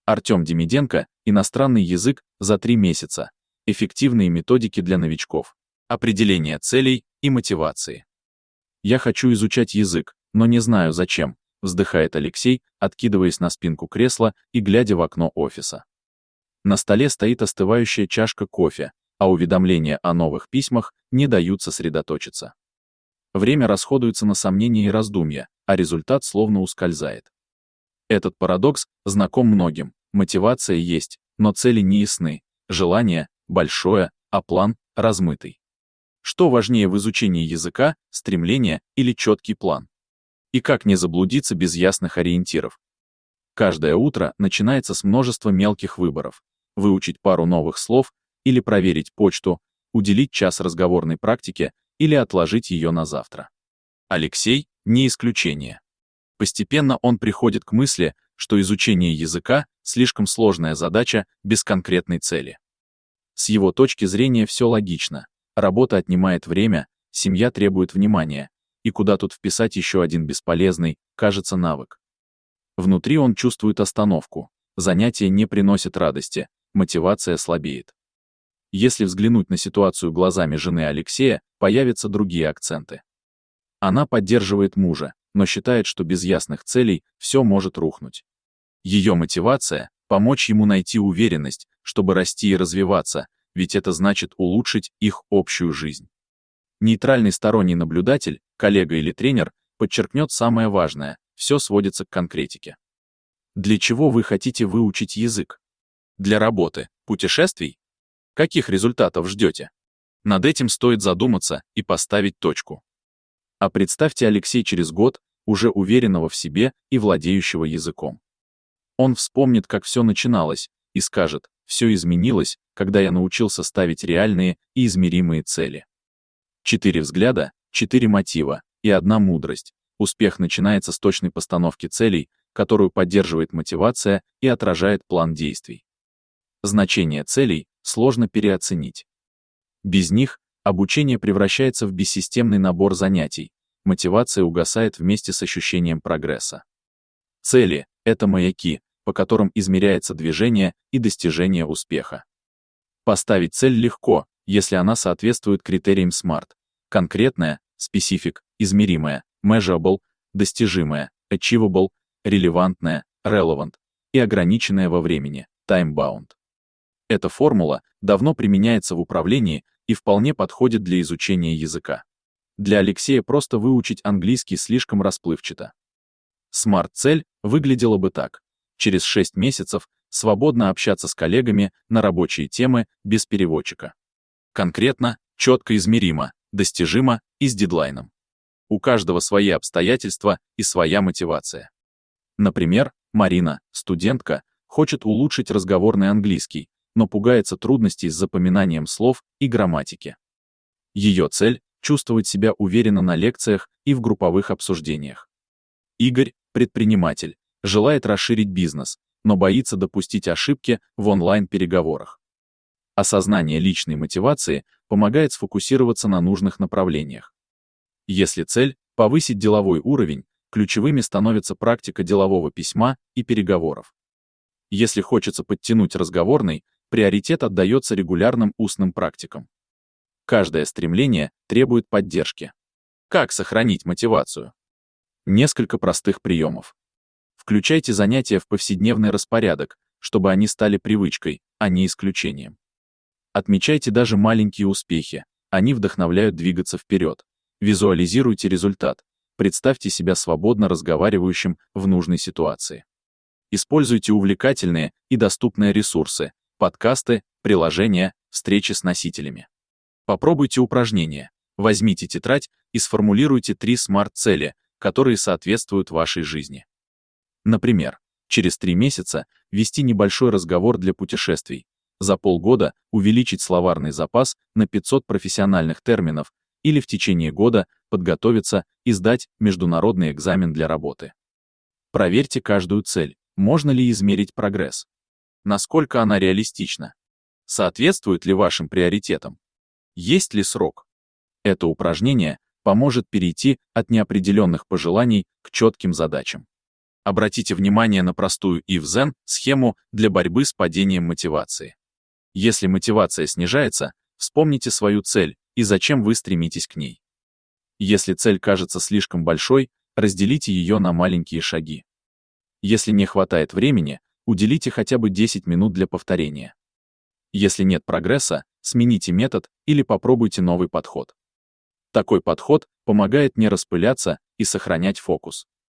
Артем Демиденко, иностранный язык за 3 месяца. Эффективные методики для новичков. Определение целей и мотивации. Я хочу изучать язык, но не знаю зачем, вздыхает Алексей, откидываясь на спинку кресла и глядя в окно офиса. На столе стоит остывающая чашка кофе, а уведомления о новых письмах не дают сосредоточиться. Время расходуется на сомнения и раздумья, а результат словно ускользает. Этот парадокс знаком многим. Мотивация есть, но цели не ясны, желание большое, а план размытый. Что важнее в изучении языка, стремление или четкий план? И как не заблудиться без ясных ориентиров? Каждое утро начинается с множества мелких выборов. Выучить пару новых слов или проверить почту, уделить час разговорной практике или отложить ее на завтра. Алексей — не исключение. Постепенно он приходит к мысли, что изучение языка — слишком сложная задача без конкретной цели. С его точки зрения все логично. Работа отнимает время, семья требует внимания, и куда тут вписать еще один бесполезный, кажется, навык. Внутри он чувствует остановку, занятия не приносят радости, мотивация слабеет. Если взглянуть на ситуацию глазами жены Алексея, появятся другие акценты. Она поддерживает мужа, но считает, что без ясных целей все может рухнуть. Ее мотивация — помочь ему найти уверенность, чтобы расти и развиваться, ведь это значит улучшить их общую жизнь. Нейтральный сторонний наблюдатель, коллега или тренер, подчеркнет самое важное, все сводится к конкретике. Для чего вы хотите выучить язык? Для работы, путешествий? Каких результатов ждете? Над этим стоит задуматься и поставить точку. А представьте Алексея через год, уже уверенного в себе и владеющего языком. Он вспомнит, как все начиналось, и скажет: все изменилось, когда я научился ставить реальные и измеримые цели. 4 взгляда, 4 мотива и 1 мудрость. Успех начинается с точной постановки целей, которую поддерживает мотивация и отражает план действий. Значение целей сложно переоценить. Без них обучение превращается в бессистемный набор занятий, мотивация угасает вместе с ощущением прогресса. Цели — это маяки, по которым измеряется движение и достижение успеха. Поставить цель легко, если она соответствует критериям SMART. Конкретная, specific, измеримая, measurable, достижимая, achievable, релевантная, relevant и ограниченная во времени, time-bound. Эта формула давно применяется в управлении и вполне подходит для изучения языка. Для Алексея просто выучить английский слишком расплывчато. SMART-цель выглядела бы так: через 6 месяцев свободно общаться с коллегами на рабочие темы без переводчика. Конкретно, четко измеримо, достижимо и с дедлайном. У каждого свои обстоятельства и своя мотивация. Например, Марина, студентка, хочет улучшить разговорный английский, но пугается трудностей с запоминанием слов и грамматики. Ее цель — чувствовать себя уверенно на лекциях и в групповых обсуждениях. Игорь, предприниматель, желает расширить бизнес, но боится допустить ошибки в онлайн-переговорах. Осознание личной мотивации помогает сфокусироваться на нужных направлениях. Если цель — повысить деловой уровень, ключевыми становится практика делового письма и переговоров. Если хочется подтянуть разговорный, приоритет отдается регулярным устным практикам. Каждое стремление требует поддержки. Как сохранить мотивацию? Несколько простых приемов. Включайте занятия в повседневный распорядок, чтобы они стали привычкой, а не исключением. Отмечайте даже маленькие успехи, они вдохновляют двигаться вперед. Визуализируйте результат, представьте себя свободно разговаривающим в нужной ситуации. Используйте увлекательные и доступные ресурсы, подкасты, приложения, встречи с носителями. Попробуйте упражнения. Возьмите тетрадь и сформулируйте 3 SMART-цели, которые соответствуют вашей жизни. Например, через 3 месяца вести небольшой разговор для путешествий, за полгода увеличить словарный запас на 500 профессиональных терминов или в течение года подготовиться и сдать международный экзамен для работы. Проверьте каждую цель, можно ли измерить прогресс. Насколько она реалистична? Соответствует ли вашим приоритетам? Есть ли срок? Это упражнение поможет перейти от неопределенных пожеланий к четким задачам. Обратите внимание на простую Ив-Зен схему для борьбы с падением мотивации. Если мотивация снижается, вспомните свою цель и зачем вы стремитесь к ней. Если цель кажется слишком большой, разделите ее на маленькие шаги. Если не хватает времени, уделите хотя бы 10 минут для повторения. Если нет прогресса, смените метод или попробуйте новый подход. Такой подход помогает не распыляться и сохранять фокус.